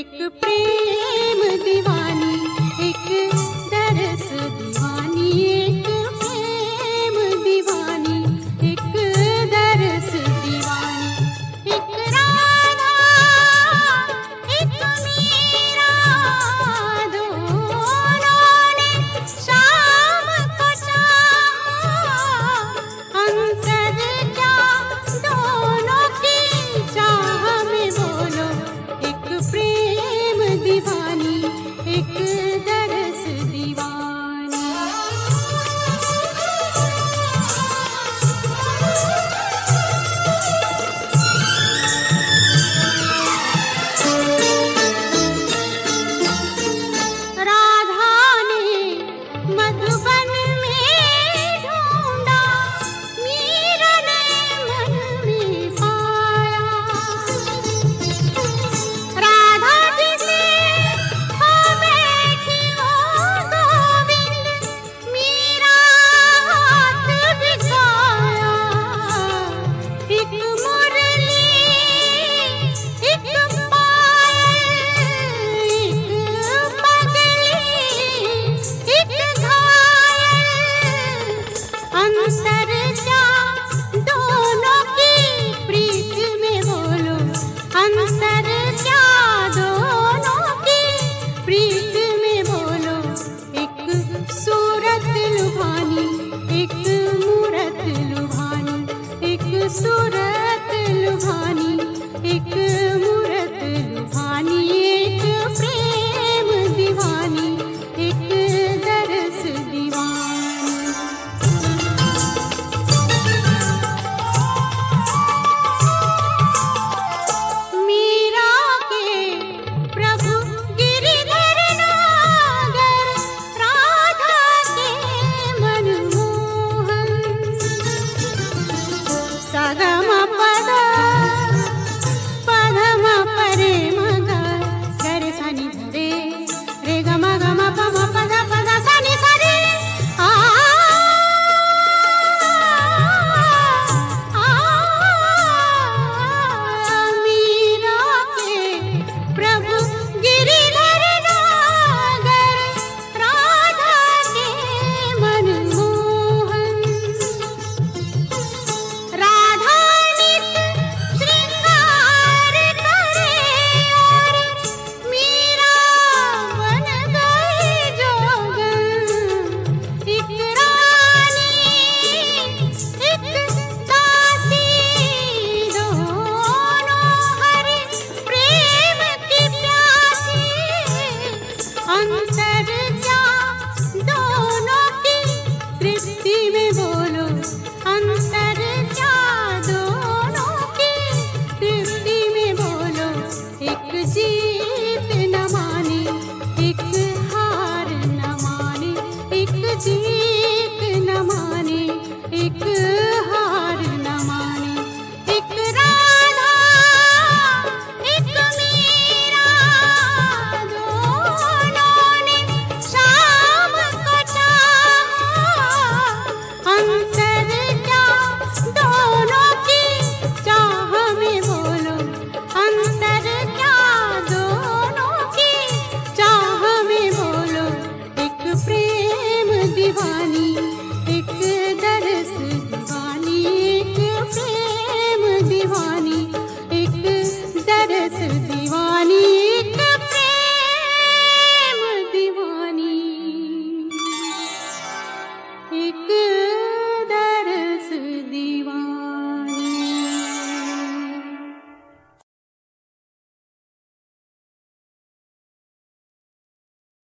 एक प्रेम दीवानी, एक दरस दीवानी, एक प्रेम दीवानी, एक दरस दीवानी। एक राधा एक मीरा, दोनों ने शाम को चाहा, अंतर क्या दोनों की चाह में बोलो। एक प्रेम दीवानी, एक दरस दीवानी। राधा ने मधुबन में ढूंढा, मीरा ने मन में पाया। राधा जिसे हो बैठी वो गोविंद, मीरा हाथ बिगाया। एक मुरली, एक पायल, एक पगली, एक घायल, अंतर क्या दोनों की प्रीत में बोलो। अंतर